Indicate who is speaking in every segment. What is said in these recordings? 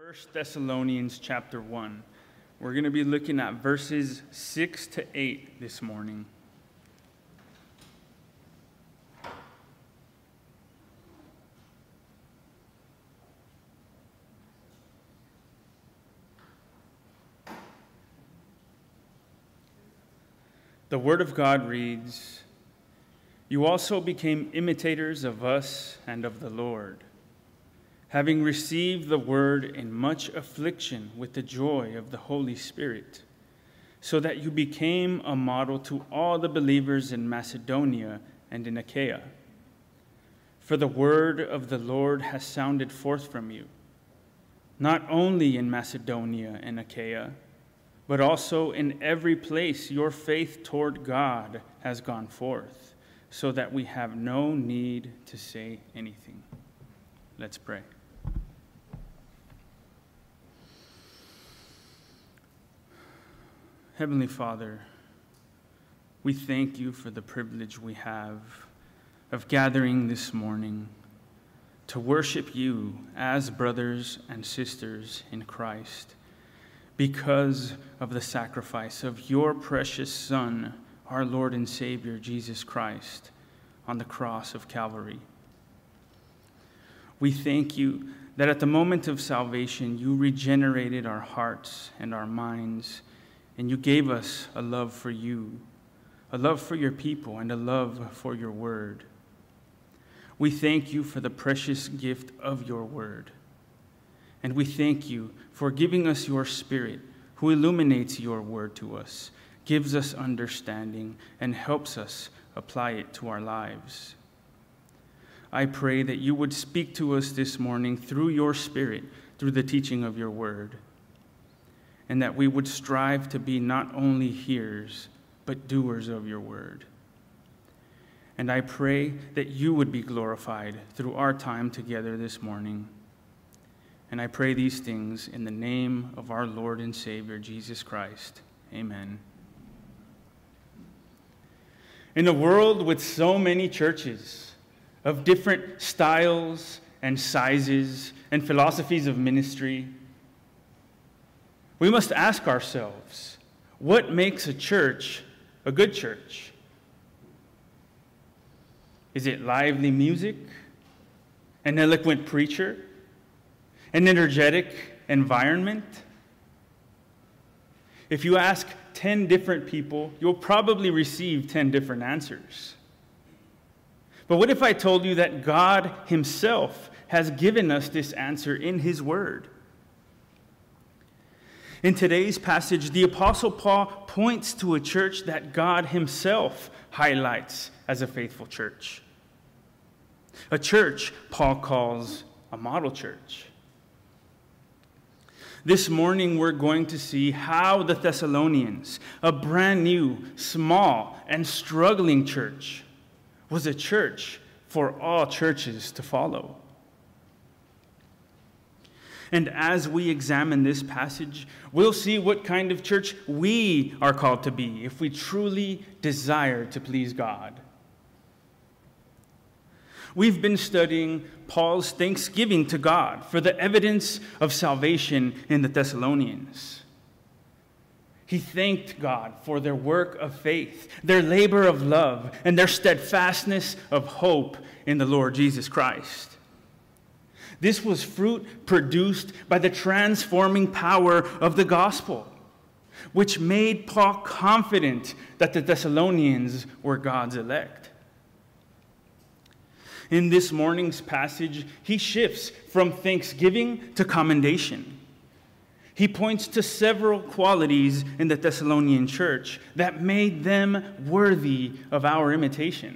Speaker 1: 1 Thessalonians chapter 1. We're going to be looking at verses 6 to 8 this morning. The Word of God reads, "You also became imitators of us and of the Lord, having received the word in much affliction with the joy of the Holy Spirit, so that you became a model to all the believers in Macedonia and in Achaia. For the word of the Lord has sounded forth from you, not only in Macedonia and Achaia, but also in every place your faith toward God has gone forth, so that we have no need to say anything." Let's pray. Heavenly Father, we thank you for the privilege we have of gathering this morning to worship you as brothers and sisters in Christ because of the sacrifice of your precious Son, our Lord and Savior, Jesus Christ, on the cross of Calvary. We thank you that at the moment of salvation, you regenerated our hearts and our minds, and you gave us a love for you, a love for your people, and a love for your word. We thank you for the precious gift of your word. And we thank you for giving us your Spirit, who illuminates your word to us, gives us understanding, and helps us apply it to our lives. I pray that you would speak to us this morning through your Spirit, through the teaching of your word, and that we would strive to be not only hearers, but doers of your word. And I pray that you would be glorified through our time together this morning. And I pray these things in the name of our Lord and Savior, Jesus Christ. Amen. In a world with so many churches of different styles and sizes and philosophies of ministry, we must ask ourselves, what makes a church a good church? Is it lively music, an eloquent preacher, an energetic environment? If you ask 10 different people, you'll probably receive 10 different answers. But what if I told you that God himself has given us this answer in his word? In today's passage, the Apostle Paul points to a church that God himself highlights as a faithful church. A church Paul calls a model church. This morning, we're going to see how the Thessalonians, a brand new, small, and struggling church, was a church for all churches to follow. And as we examine this passage, we'll see what kind of church we are called to be if we truly desire to please God. We've been studying Paul's thanksgiving to God for the evidence of salvation in the Thessalonians. He thanked God for their work of faith, their labor of love, and their steadfastness of hope in the Lord Jesus Christ. This was fruit produced by the transforming power of the gospel, which made Paul confident that the Thessalonians were God's elect. In this morning's passage, he shifts from thanksgiving to commendation. He points to several qualities in the Thessalonian church that made them worthy of our imitation.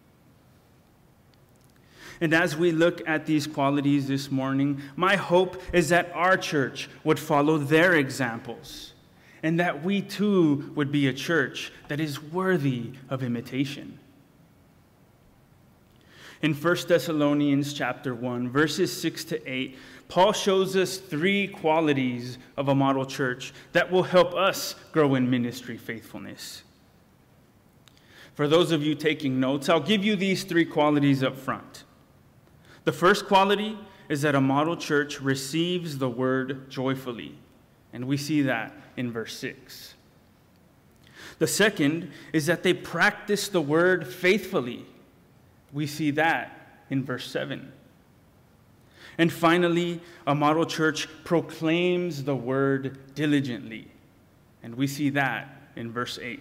Speaker 1: And as we look at these qualities this morning, my hope is that our church would follow their examples, and that we too would be a church that is worthy of imitation. In 1 Thessalonians chapter 1, verses 6 to 8, Paul shows us three qualities of a model church that will help us grow in ministry faithfulness. For those of you taking notes, I'll give you these three qualities up front. The first quality is that a model church receives the word joyfully, and we see that in verse 6. The second is that they practice the word faithfully. We see that in verse 7. And finally, a model church proclaims the word diligently, and we see that in verse 8.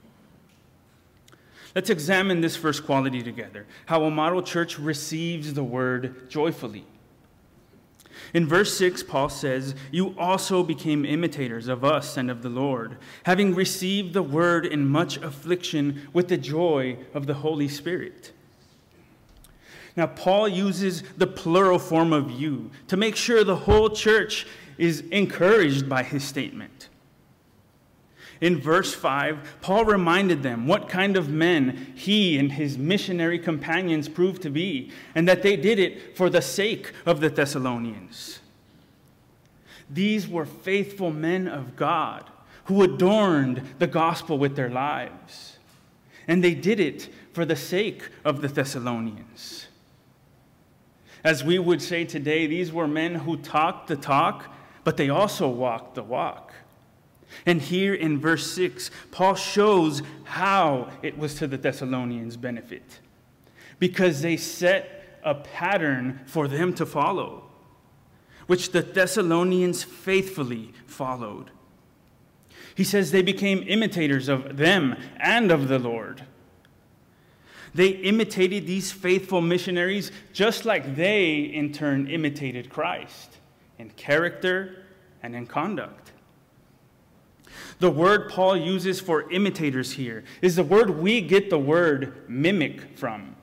Speaker 1: Let's examine this first quality together, how a model church receives the word joyfully. In verse 6, Paul says, "You also became imitators of us and of the Lord, having received the word in much affliction with the joy of the Holy Spirit." Now, Paul uses the plural form of you to make sure the whole church is encouraged by his statement. In verse 5, Paul reminded them what kind of men he and his missionary companions proved to be, and that they did it for the sake of the Thessalonians. These were faithful men of God who adorned the gospel with their lives, and they did it for the sake of the Thessalonians. As we would say today, these were men who talked the talk, but they also walked the walk. And here in verse 6, Paul shows how it was to the Thessalonians' benefit, because they set a pattern for them to follow, which the Thessalonians faithfully followed. He says they became imitators of them and of the Lord. They imitated these faithful missionaries just like they, in turn, imitated Christ in character and in conduct. The word Paul uses for imitators here is the word we get the word mimic from.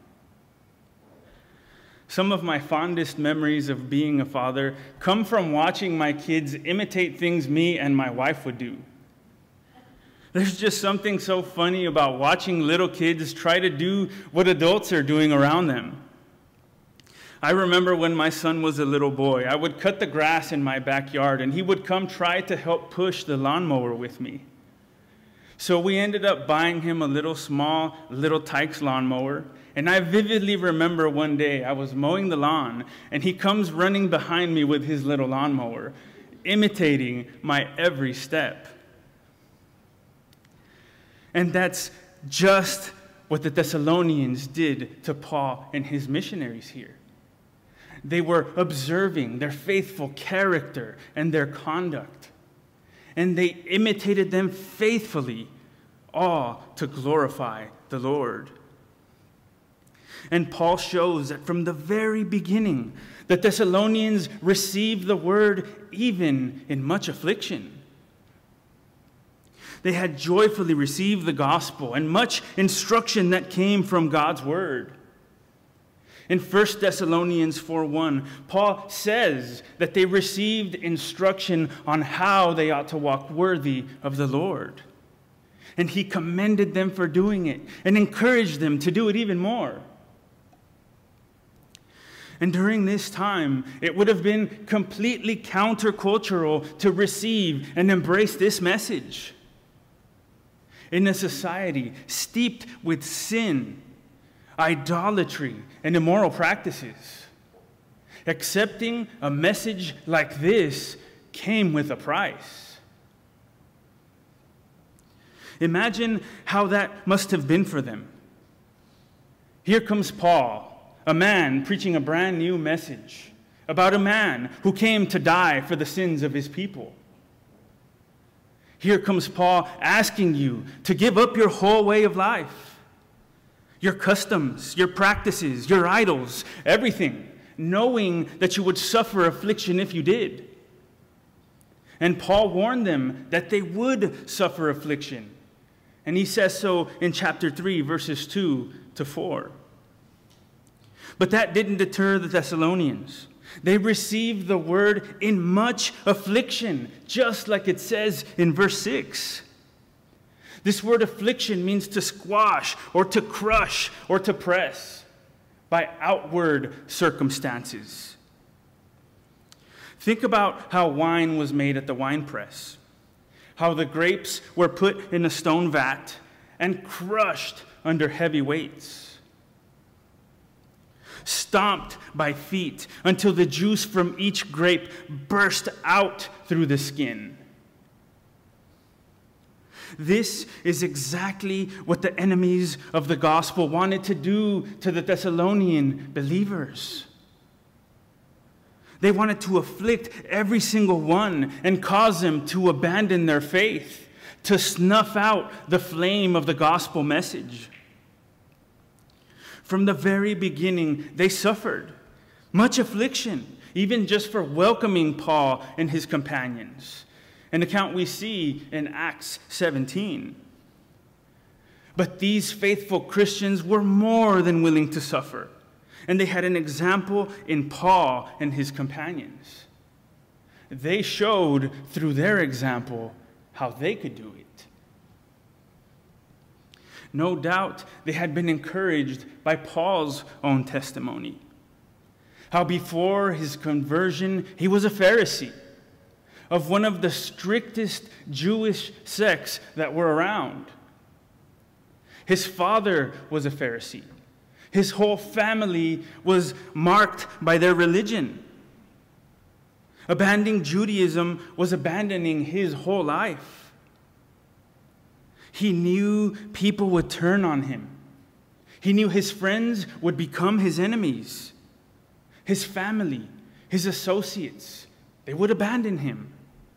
Speaker 1: Some of my fondest memories of being a father come from watching my kids imitate things me and my wife would do. There's just something so funny about watching little kids try to do what adults are doing around them. I remember when my son was a little boy, I would cut the grass in my backyard, and he would come try to help push the lawnmower with me. So we ended up buying him a little Tykes lawnmower, and I vividly remember one day I was mowing the lawn, and he comes running behind me with his little lawnmower, imitating my every step. And that's just what the Thessalonians did to Paul and his missionaries here. They were observing their faithful character and their conduct, and they imitated them faithfully, all to glorify the Lord. And Paul shows that from the very beginning, the Thessalonians received the word even in much affliction. They had joyfully received the gospel and much instruction that came from God's word. In 1 Thessalonians 4:1, Paul says that they received instruction on how they ought to walk worthy of the Lord. And he commended them for doing it and encouraged them to do it even more. And during this time, it would have been completely countercultural to receive and embrace this message. In a society steeped with sin, idolatry, and immoral practices, accepting a message like this came with a price. Imagine how that must have been for them. Here comes Paul, a man preaching a brand new message about a man who came to die for the sins of his people. Here comes Paul asking you to give up your whole way of life, your customs, your practices, your idols, everything, knowing that you would suffer affliction if you did. And Paul warned them that they would suffer affliction. And he says so in chapter 3, verses 2 to 4. But that didn't deter the Thessalonians. They received the word in much affliction, just like it says in verse 6. This word affliction means to squash or to crush or to press by outward circumstances. Think about how wine was made at the winepress, how the grapes were put in a stone vat and crushed under heavy weights. stomped by feet, until the juice from each grape burst out through the skin. This is exactly what the enemies of the gospel wanted to do to the Thessalonian believers. They wanted to afflict every single one and cause them to abandon their faith, to snuff out the flame of the gospel message. From the very beginning, they suffered much affliction, even just for welcoming Paul and his companions, an account we see in Acts 17. But these faithful Christians were more than willing to suffer, and they had an example in Paul and his companions. They showed through their example how they could do it. No doubt they had been encouraged by Paul's own testimony, how before his conversion he was a Pharisee of one of the strictest Jewish sects that were around. His father was a Pharisee. His whole family was marked by their religion. Abandoning Judaism was abandoning his whole life. He knew people would turn on him. He knew his friends would become his enemies. His family, his associates, they would abandon him.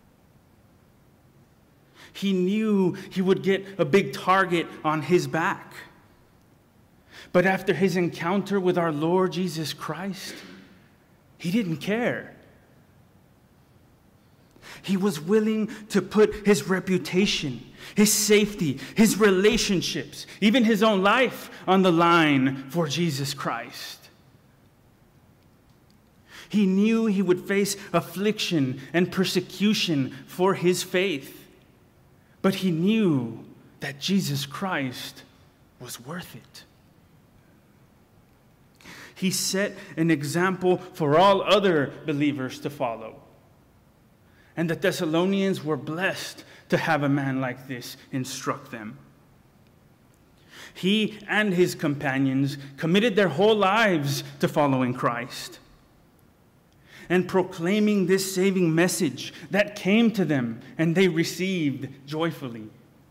Speaker 1: He knew he would get a big target on his back. But after his encounter with our Lord Jesus Christ, he didn't care. He was willing to put his reputation, his safety, his relationships, even his own life on the line for Jesus Christ. He knew he would face affliction and persecution for his faith, but he knew that Jesus Christ was worth it. He set an example for all other believers to follow. And the Thessalonians were blessed to have a man like this instruct them. He and his companions committed their whole lives to following Christ and proclaiming this saving message that came to them and they received joyfully.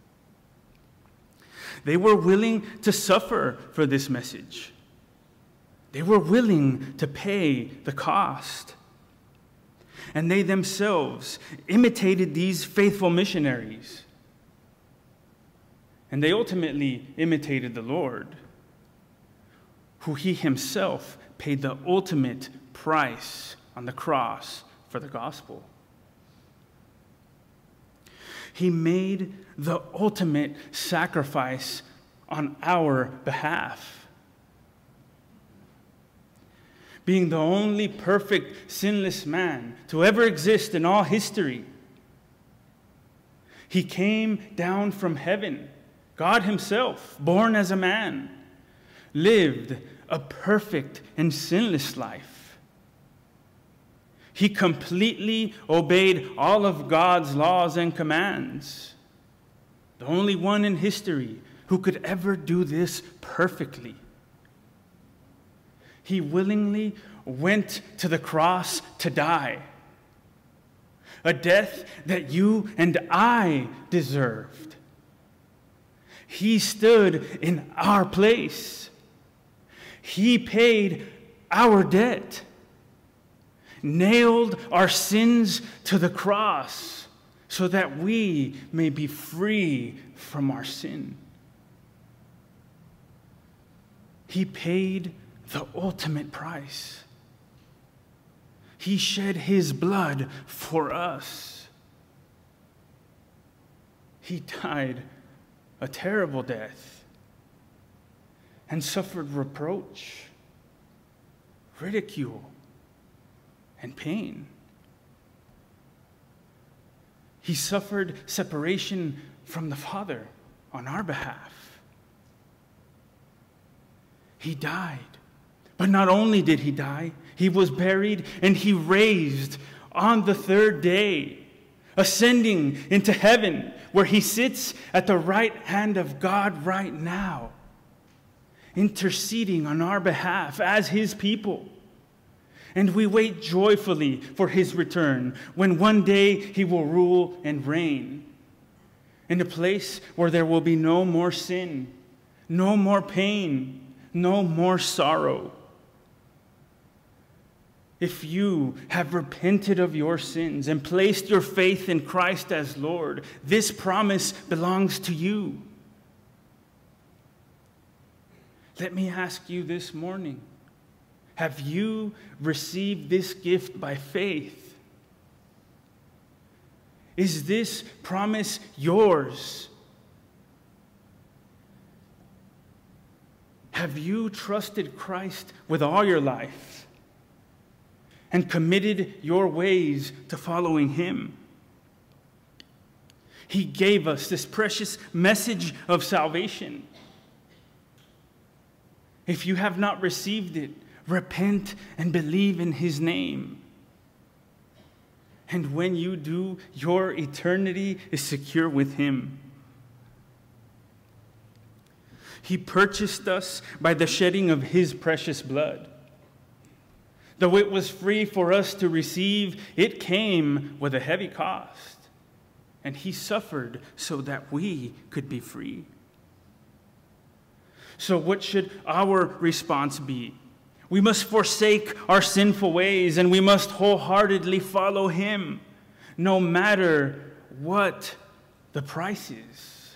Speaker 1: They were willing to suffer for this message. They were willing to pay the cost. And they themselves imitated these faithful missionaries. And they ultimately imitated the Lord, who he himself paid the ultimate price on the cross for the gospel. He made the ultimate sacrifice on our behalf. Being the only perfect, sinless man to ever exist in all history, he came down from heaven, God himself, born as a man, lived a perfect and sinless life. He completely obeyed all of God's laws and commands, the only one in history who could ever do this perfectly. He willingly went to the cross to die, a death that you and I deserved. He stood in our place. He paid our debt, nailed our sins to the cross so that we may be free from our sin. He paid the ultimate price. He shed his blood for us. He died a terrible death and suffered reproach, ridicule, and pain. He suffered separation from the Father on our behalf. He died. But not only did he die, he was buried and he raised on the third day, ascending into heaven, where he sits at the right hand of God right now, interceding on our behalf as his people. And we wait joyfully for his return, when one day he will rule and reign in a place where there will be no more sin, no more pain, no more sorrow. If you have repented of your sins and placed your faith in Christ as Lord, this promise belongs to you. Let me ask you this morning, have you received this gift by faith? Is this promise yours? Have you trusted Christ with all your life and committed your ways to following him? He gave us this precious message of salvation. If you have not received it, repent and believe in his name. And when you do, your eternity is secure with him. He purchased us by the shedding of his precious blood. Though it was free for us to receive, it came with a heavy cost. And he suffered so that we could be free. So what should our response be? We must forsake our sinful ways, and we must wholeheartedly follow him, no matter what the price is.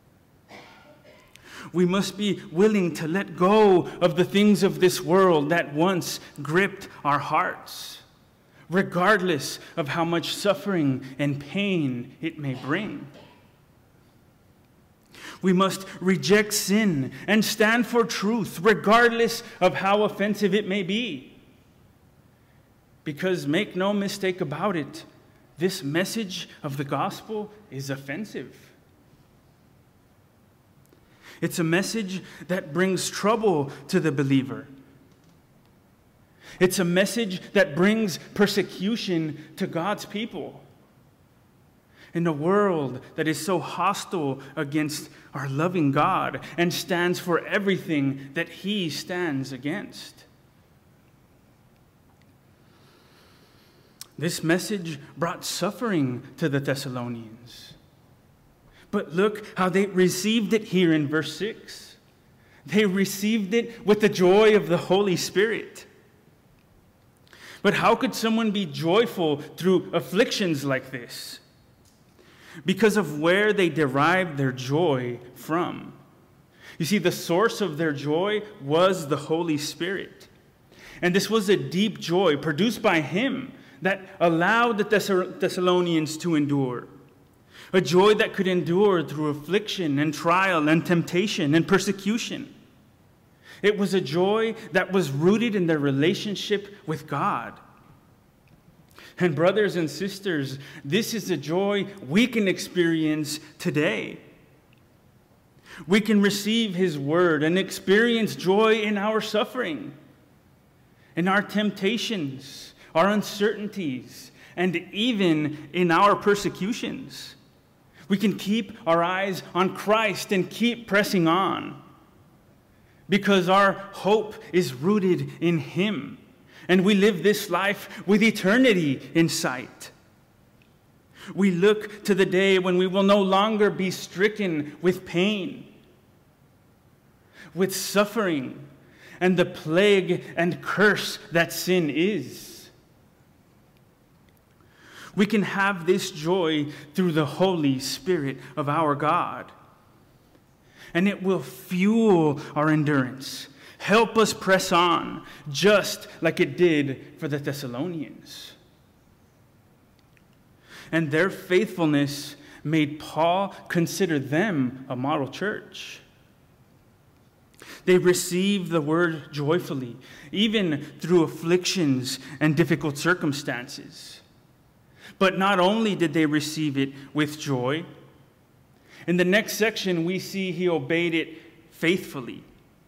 Speaker 1: We must be willing to let go of the things of this world that once gripped our hearts, regardless of how much suffering and pain it may bring. We must reject sin and stand for truth, regardless of how offensive it may be. Because make no mistake about it, this message of the gospel is offensive. It's a message that brings trouble to the believer. It's a message that brings persecution to God's people. In a world that is so hostile against our loving God and stands for everything that he stands against. This message brought suffering to the Thessalonians. But look how they received it here in verse 6. They received it with the joy of the Holy Spirit. But how could someone be joyful through afflictions like this? Because of where they derived their joy from. You see, the source of their joy was the Holy Spirit. And this was a deep joy produced by him that allowed the Thessalonians to endure. A joy that could endure through affliction and trial and temptation and persecution. It was a joy that was rooted in their relationship with God. And brothers and sisters, this is a joy we can experience today. We can receive his word and experience joy in our suffering, in our temptations, our uncertainties, and even in our persecutions. We can keep our eyes on Christ and keep pressing on because our hope is rooted in him. And we live this life with eternity in sight. We look to the day when we will no longer be stricken with pain, with suffering, and the plague and curse that sin is. We can have this joy through the Holy Spirit of our God. And it will fuel our endurance. Help us press on, just like it did for the Thessalonians. And their faithfulness made Paul consider them a model church. They received the word joyfully, even through afflictions and difficult circumstances. But not only did they receive it with joy, in the next section we see he obeyed it faithfully.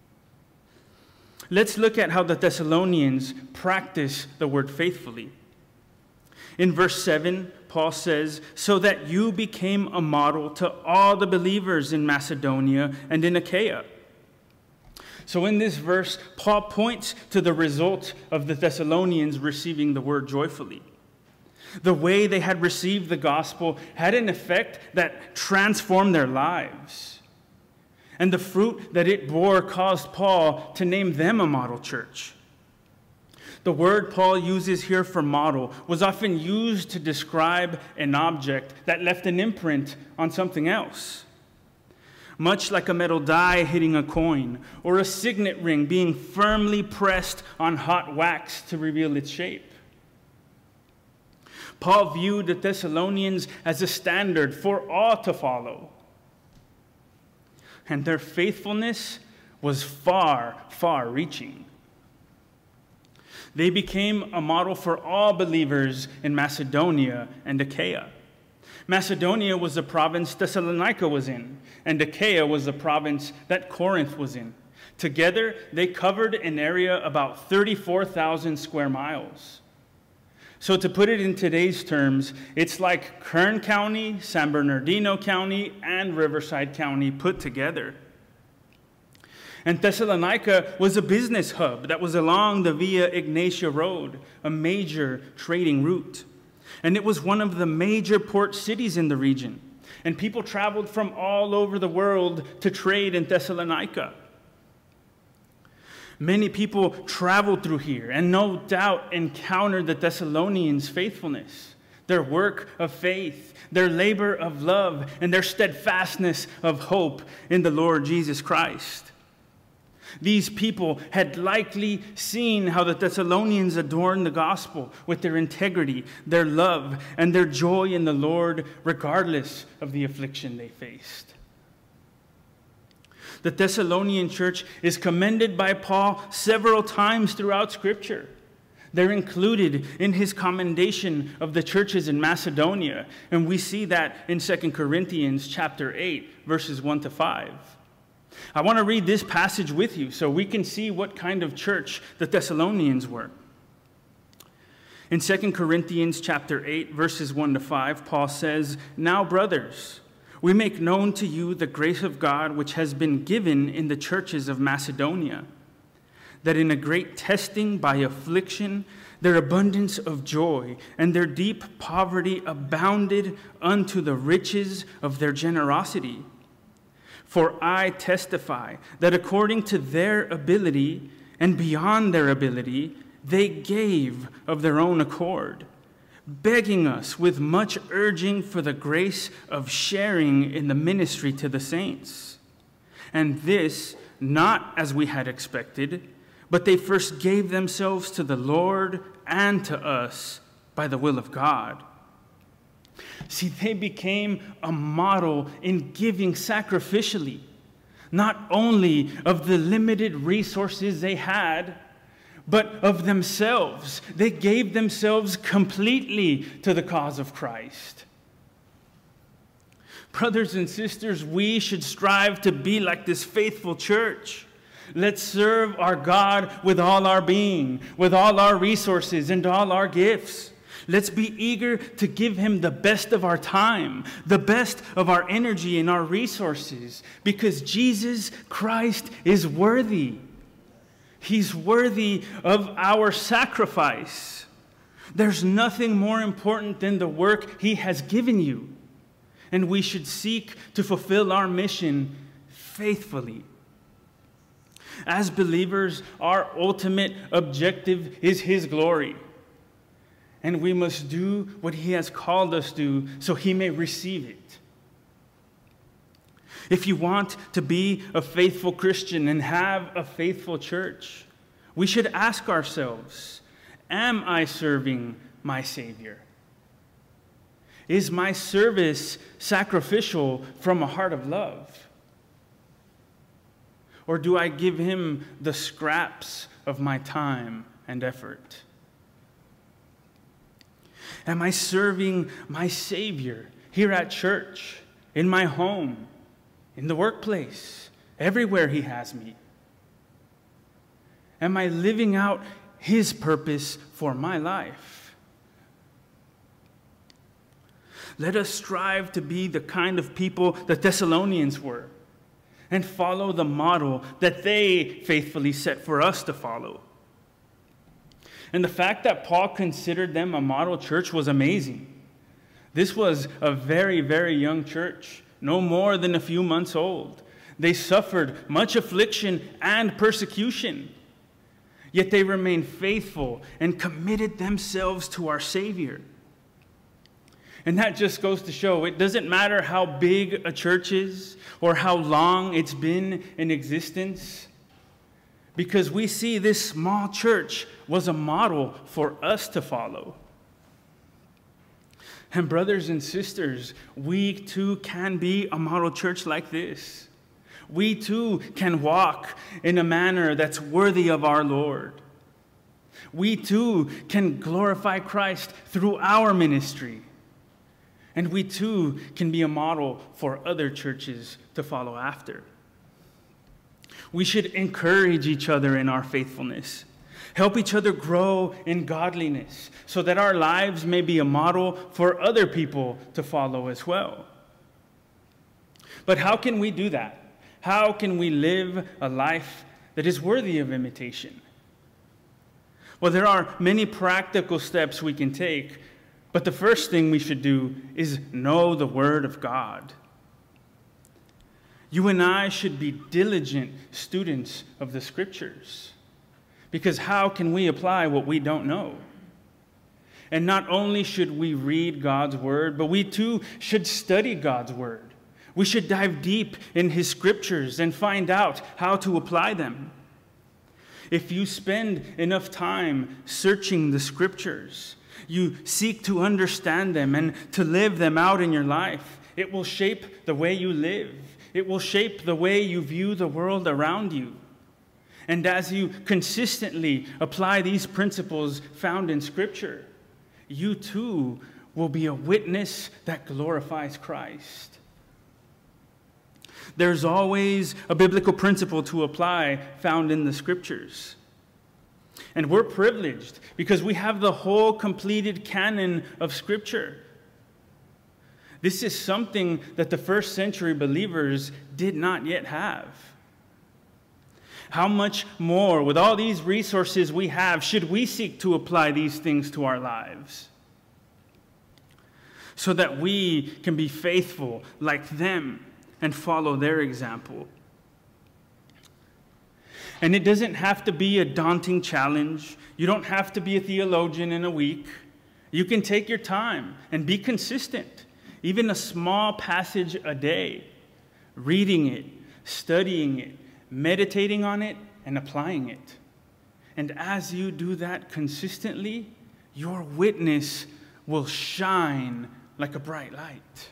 Speaker 1: Let's look at how the Thessalonians practice the word faithfully. In verse 7, Paul says, "So that you became a model to all the believers in Macedonia and in Achaia." So in this verse, Paul points to the result of the Thessalonians receiving the word joyfully. The way they had received the gospel had an effect that transformed their lives. And the fruit that it bore caused Paul to name them a model church. The word Paul uses here for model was often used to describe an object that left an imprint on something else. Much like a metal die hitting a coin, or a signet ring being firmly pressed on hot wax to reveal its shape. Paul viewed the Thessalonians as a standard for all to follow. And their faithfulness was far, far reaching. They became a model for all believers in Macedonia and Achaia. Macedonia was the province Thessalonica was in, and Achaia was the province that Corinth was in. Together, they covered an area about 34,000 square miles. So to put it in today's terms, it's like Kern County, San Bernardino County, and Riverside County put together. And Thessalonica was a business hub that was along the Via Egnatia Road, a major trading route. And it was one of the major port cities in the region. And people traveled from all over the world to trade in Thessalonica. Many people traveled through here and no doubt encountered the Thessalonians' faithfulness, their work of faith, their labor of love, and their steadfastness of hope in the Lord Jesus Christ. These people had likely seen how the Thessalonians adorned the gospel with their integrity, their love, and their joy in the Lord, regardless of the affliction they faced. The Thessalonian church is commended by Paul several times throughout Scripture. They're included in his commendation of the churches in Macedonia, and we see that in 2 Corinthians chapter 8, verses 1 to 5. I want to read this passage with you so we can see what kind of church the Thessalonians were. In 2 Corinthians chapter 8, verses 1 to 5, Paul says, "Now, brothers, we make known to you the grace of God which has been given in the churches of Macedonia, that in a great testing by affliction, their abundance of joy and their deep poverty abounded unto the riches of their generosity. For I testify that according to their ability and beyond their ability, they gave of their own accord, begging us with much urging for the grace of sharing in the ministry to the saints. And this, not as we had expected, but they first gave themselves to the Lord and to us by the will of God." See, they became a model in giving sacrificially, not only of the limited resources they had, but of themselves. They gave themselves completely to the cause of Christ. Brothers and sisters, we should strive to be like this faithful church. Let's serve our God with all our being, with all our resources and all our gifts. Let's be eager to give him the best of our time, the best of our energy and our resources, because Jesus Christ is worthy. He's worthy of our sacrifice. There's nothing more important than the work he has given you, and we should seek to fulfill our mission faithfully. As believers, our ultimate objective is his glory. And we must do what he has called us to so he may receive it. If you want to be a faithful Christian and have a faithful church, we should ask ourselves, am I serving my Savior? Is my service sacrificial from a heart of love? Or do I give him the scraps of my time and effort? Am I serving my Savior here at church, in my home, in the workplace, everywhere he has me? Am I living out his purpose for my life? Let us strive to be the kind of people the Thessalonians were. and follow the model that they faithfully set for us to follow. And the fact that Paul considered them a model church was amazing. This was a very, very young church, no more than a few months old. They suffered much affliction and persecution, yet they remained faithful and committed themselves to our Savior. And that just goes to show it doesn't matter how big a church is or how long it's been in existence, because we see this small church was a model for us to follow. And brothers and sisters, we too can be a model church like this. We too can walk in a manner that's worthy of our Lord. We too can glorify Christ through our ministry. And we too can be a model for other churches to follow after. We should encourage each other in our faithfulness, help each other grow in godliness, so that our lives may be a model for other people to follow as well. But how can we do that? How can we live a life that is worthy of imitation? Well, there are many practical steps we can take, but the first thing we should do is know the Word of God. You and I should be diligent students of the Scriptures, because how can we apply what we don't know? And not only should we read God's Word, but we too should study God's Word. We should dive deep in His Scriptures and find out how to apply them. If you spend enough time searching the Scriptures, you seek to understand them and to live them out in your life, it will shape the way you live. It will shape the way you view the world around you. And as you consistently apply these principles found in Scripture, you too will be a witness that glorifies Christ. There's always a biblical principle to apply found in the Scriptures. And we're privileged because we have the whole completed canon of Scripture. This is something that the first century believers did not yet have. How much more, with all these resources we have, should we seek to apply these things to our lives, so that we can be faithful like them and follow their example? And it doesn't have to be a daunting challenge. You don't have to be a theologian in a week. You can take your time and be consistent. Even a small passage a day, reading it, studying it, meditating on it, and applying it. And as you do that consistently, your witness will shine like a bright light.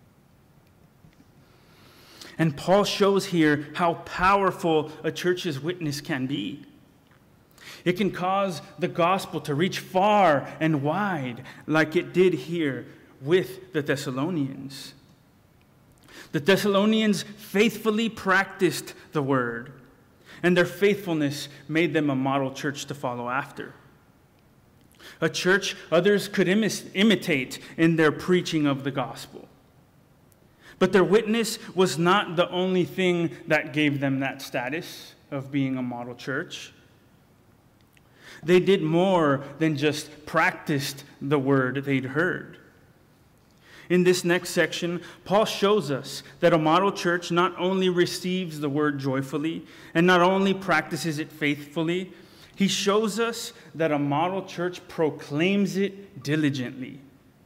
Speaker 1: And Paul shows here how powerful a church's witness can be. It can cause the gospel to reach far and wide, like it did here with the Thessalonians. The Thessalonians faithfully practiced the word, and their faithfulness made them a model church to follow after. A church others could imitate in their preaching of the gospel. But their witness was not the only thing that gave them that status of being a model church. They did more than just practiced the word they'd heard. In this next section, Paul shows us that a model church not only receives the word joyfully and not only practices it faithfully, he shows us that a model church proclaims it diligently.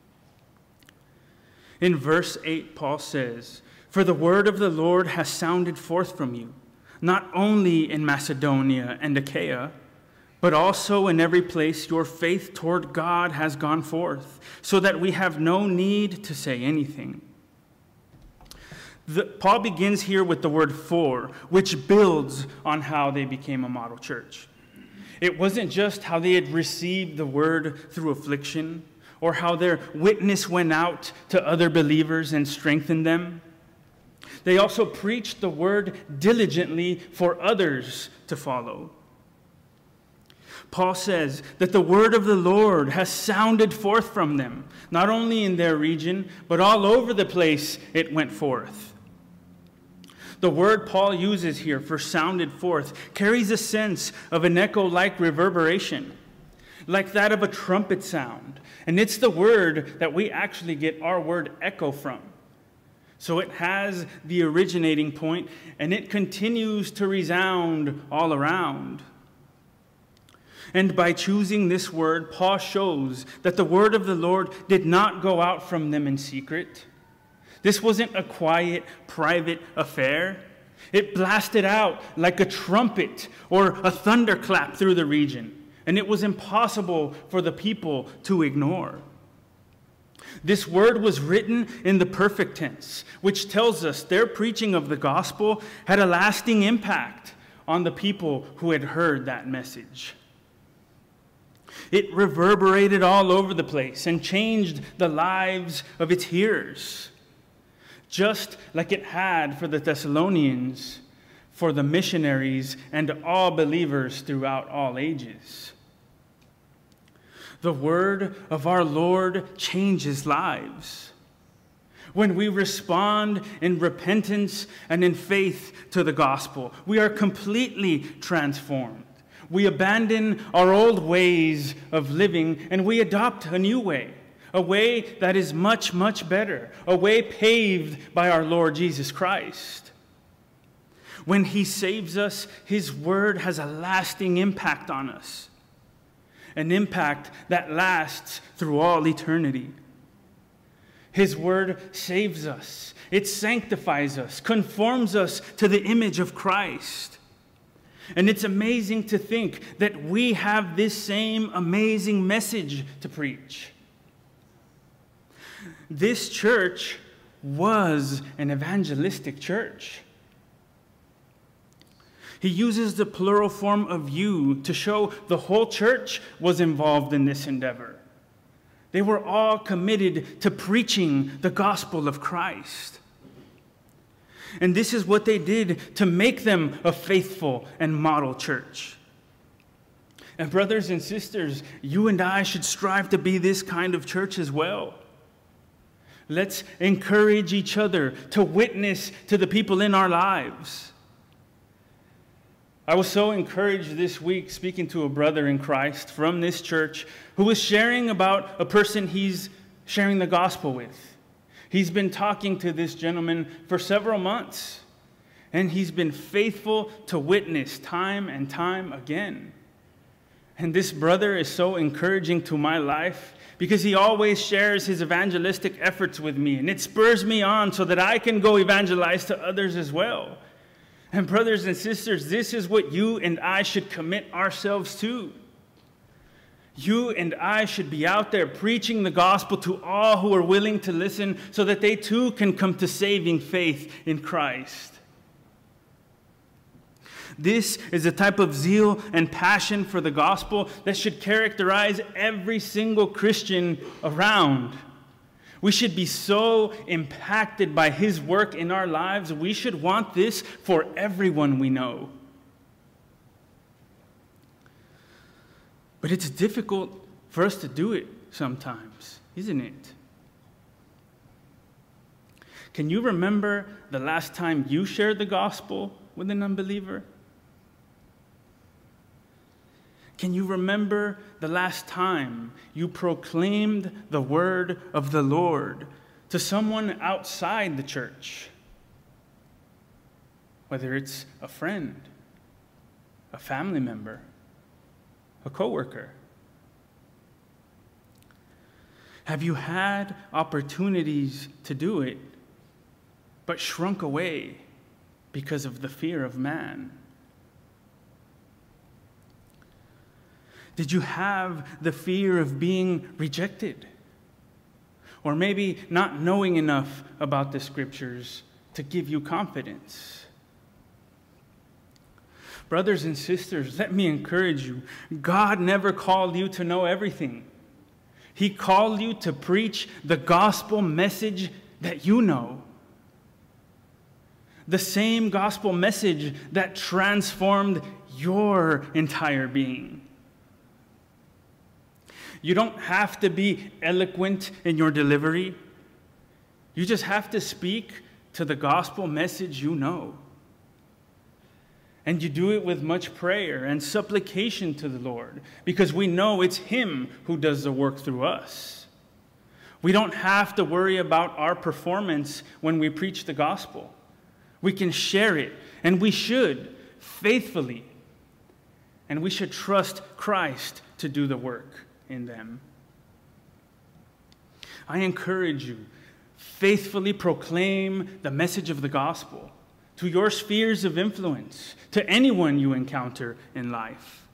Speaker 1: In verse 8, Paul says, "For the word of the Lord has sounded forth from you, not only in Macedonia and Achaia, but also in every place your faith toward God has gone forth, so that we have no need to say anything." Paul begins here with the word "for," which builds on how they became a model church. It wasn't just how they had received the word through affliction, or how their witness went out to other believers and strengthened them. They also preached the word diligently for others to follow. Paul says that the word of the Lord has sounded forth from them, not only in their region, but all over the place it went forth. The word Paul uses here for sounded forth carries a sense of an echo-like reverberation, like that of a trumpet sound. And it's the word that we actually get our word echo from. So it has the originating point, and it continues to resound all around. And by choosing this word, Paul shows that the word of the Lord did not go out from them in secret. This wasn't a quiet, private affair. It blasted out like a trumpet or a thunderclap through the region, and it was impossible for the people to ignore. This word was written in the perfect tense, which tells us their preaching of the gospel had a lasting impact on the people who had heard that message. It reverberated all over the place and changed the lives of its hearers, just like it had for the Thessalonians, for the missionaries, and all believers throughout all ages. The word of our Lord changes lives. When we respond in repentance and in faith to the gospel, we are completely transformed. We abandon our old ways of living and we adopt a new way, a way that is much, much better, a way paved by our Lord Jesus Christ. When He saves us, His word has a lasting impact on us. An impact that lasts through all eternity. His word saves us. It sanctifies us, conforms us to the image of Christ. And it's amazing to think that we have this same amazing message to preach. This church was an evangelistic church. He uses the plural form of you to show the whole church was involved in this endeavor. They were all committed to preaching the gospel of Christ. And this is what they did to make them a faithful and model church. And brothers and sisters, you and I should strive to be this kind of church as well. Let's encourage each other to witness to the people in our lives. I was so encouraged this week speaking to a brother in Christ from this church who was sharing about a person he's sharing the gospel with. He's been talking to this gentleman for several months, and he's been faithful to witness time and time again. And this brother is so encouraging to my life because he always shares his evangelistic efforts with me, and it spurs me on so that I can go evangelize to others as well. And brothers and sisters, this is what you and I should commit ourselves to. You and I should be out there preaching the gospel to all who are willing to listen so that they too can come to saving faith in Christ. This is a type of zeal and passion for the gospel that should characterize every single Christian around. We should be so impacted by His work in our lives. We should want this for everyone we know. But it's difficult for us to do it sometimes, isn't it? Can you remember the last time you shared the gospel with an unbeliever? Can you remember the last time you proclaimed the word of the Lord to someone outside the church? Whether it's a friend, a family member, a coworker. Have you had opportunities to do it, but shrunk away because of the fear of man? Did you have the fear of being rejected? Or maybe not knowing enough about the scriptures to give you confidence? Brothers and sisters, let me encourage you. God never called you to know everything. He called you to preach the gospel message that you know. The same gospel message that transformed your entire being. You don't have to be eloquent in your delivery. You just have to speak to the gospel message you know. And you do it with much prayer and supplication to the Lord, because we know it's Him who does the work through us. We don't have to worry about our performance when we preach the gospel. We can share it, and we should, faithfully. And we should trust Christ to do the work in them. I encourage you, faithfully proclaim the message of the gospel to your spheres of influence, to anyone you encounter in life.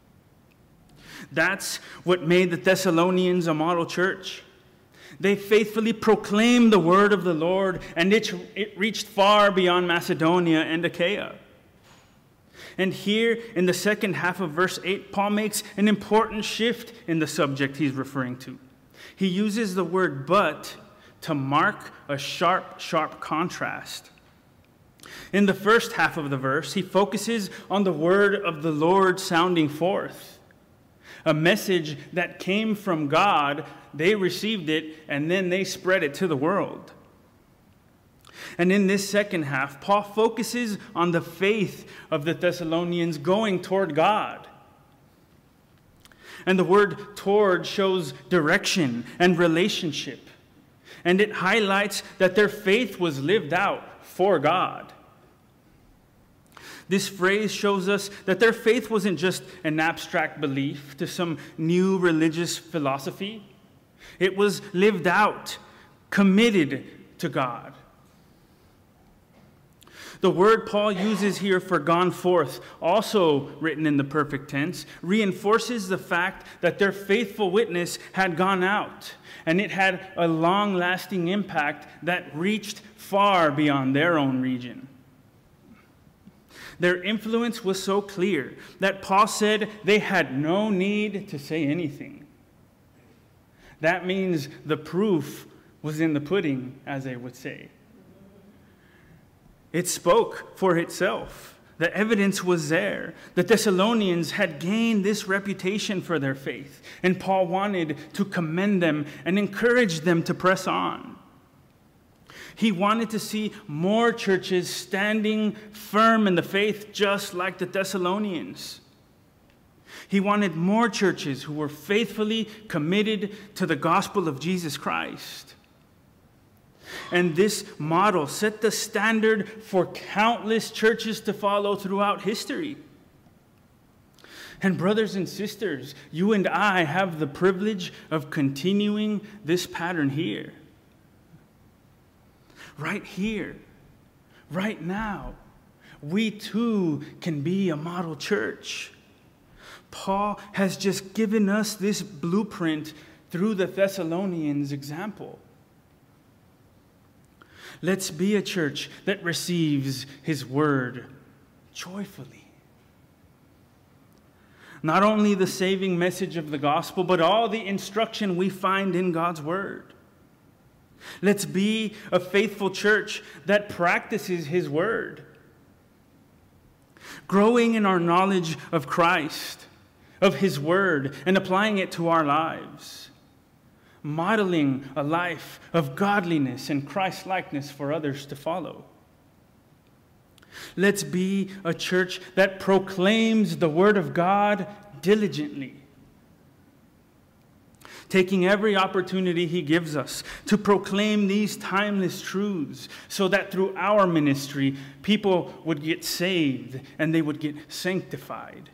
Speaker 1: That's what made the Thessalonians a model church. They faithfully proclaimed the word of the Lord, and it reached far beyond Macedonia and Achaia. And here in the second half of verse 8, Paul makes an important shift in the subject he's referring to. He uses the word "but" to mark a sharp contrast. In the first half of the verse, he focuses on the word of the Lord sounding forth, a message that came from God. They received it, and then they spread it to the world. And in this second half, Paul focuses on the faith of the Thessalonians going toward God. And the word "toward" shows direction and relationship. And it highlights that their faith was lived out for God. This phrase shows us that their faith wasn't just an abstract belief to some new religious philosophy. It was lived out, committed to God. The word Paul uses here for "gone forth," also written in the perfect tense, reinforces the fact that their faithful witness had gone out, and it had a long-lasting impact that reached far beyond their own region. Their influence was so clear that Paul said they had no need to say anything. That means the proof was in the pudding, as they would say. It spoke for itself. The evidence was there. The Thessalonians had gained this reputation for their faith, and Paul wanted to commend them and encourage them to press on. He wanted to see more churches standing firm in the faith, just like the Thessalonians. He wanted more churches who were faithfully committed to the gospel of Jesus Christ. And this model set the standard for countless churches to follow throughout history. And brothers and sisters, you and I have the privilege of continuing this pattern here. Right here, right now, we too can be a model church. Paul has just given us this blueprint through the Thessalonians' example. Let's be a church that receives his word joyfully. Not only the saving message of the gospel, but all the instruction we find in God's word. Let's be a faithful church that practices his word, growing in our knowledge of Christ, of his word, and applying it to our lives, modeling a life of godliness and Christ-likeness for others to follow. Let's be a church that proclaims the word of God diligently, taking every opportunity he gives us to proclaim these timeless truths so that through our ministry, people would get saved and they would get sanctified.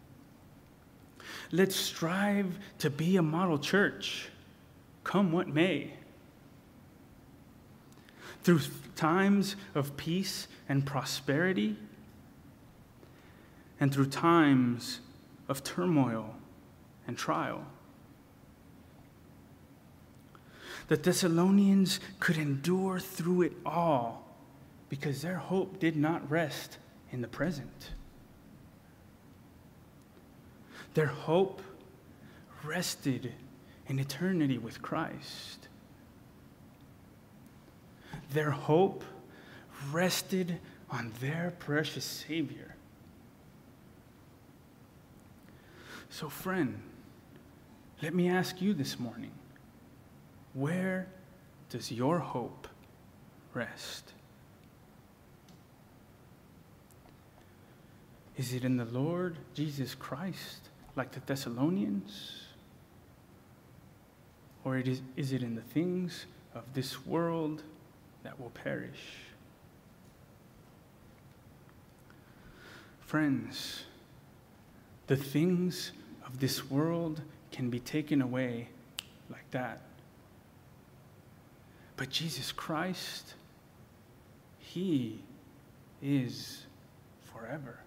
Speaker 1: Let's strive to be a model church, come what may. Through times of peace and prosperity, and through times of turmoil and trial. The Thessalonians could endure through it all because their hope did not rest in the present. Their hope rested in eternity with Christ. Their hope rested on their precious Savior. So, friend, let me ask you this morning, where does your hope rest? Is it in the Lord Jesus Christ, like the Thessalonians? Or is it in the things of this world that will perish? Friends, the things of this world can be taken away like that. But Jesus Christ, He is forever.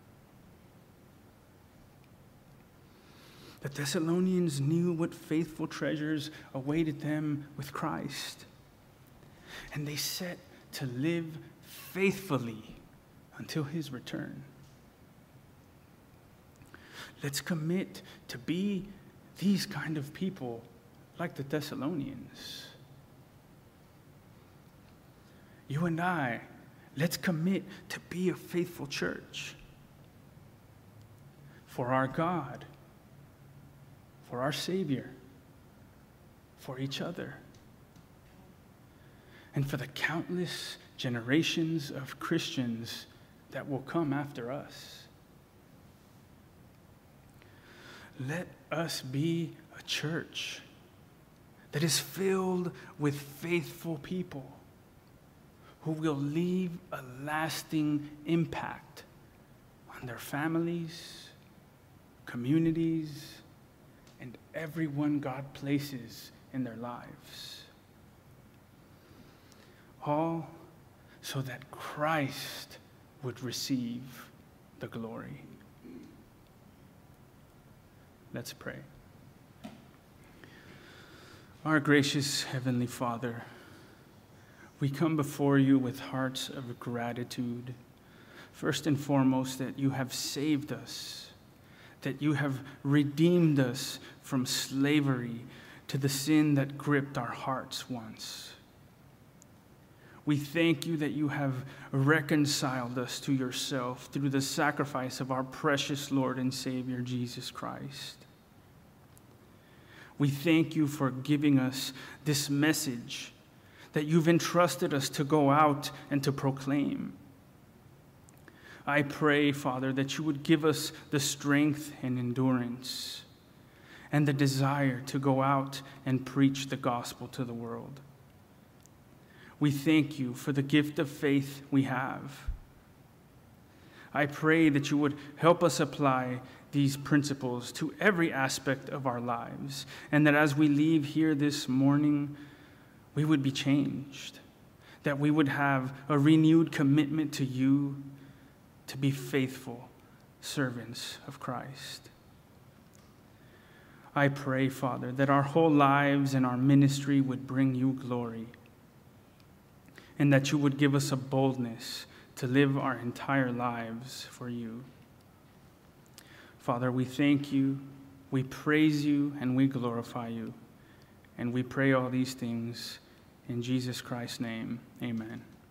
Speaker 1: The Thessalonians knew what faithful treasures awaited them with Christ, and they set to live faithfully until His return. Let's commit to be these kind of people like the Thessalonians. You and I, let's commit to be a faithful church for our God, for our Savior, for each other, and for the countless generations of Christians that will come after us. Let us be a church that is filled with faithful people who will leave a lasting impact on their families, communities, and everyone God places in their lives. All so that Christ would receive the glory. Let's pray. Our gracious Heavenly Father, we come before you with hearts of gratitude. First and foremost, that you have saved us, that you have redeemed us from slavery to the sin that gripped our hearts once. We thank you that you have reconciled us to yourself through the sacrifice of our precious Lord and Savior, Jesus Christ. We thank you for giving us this message that you've entrusted us to go out and to proclaim. I pray, Father, that you would give us the strength and endurance and the desire to go out and preach the gospel to the world. We thank you for the gift of faith we have. I pray that you would help us apply these principles to every aspect of our lives, and that as we leave here this morning, we would be changed, that we would have a renewed commitment to you to be faithful servants of Christ. I pray, Father, that our whole lives and our ministry would bring you glory, and that you would give us a boldness to live our entire lives for you. Father, we thank you, we praise you, and we glorify you. And we pray all these things in Jesus Christ's name. Amen.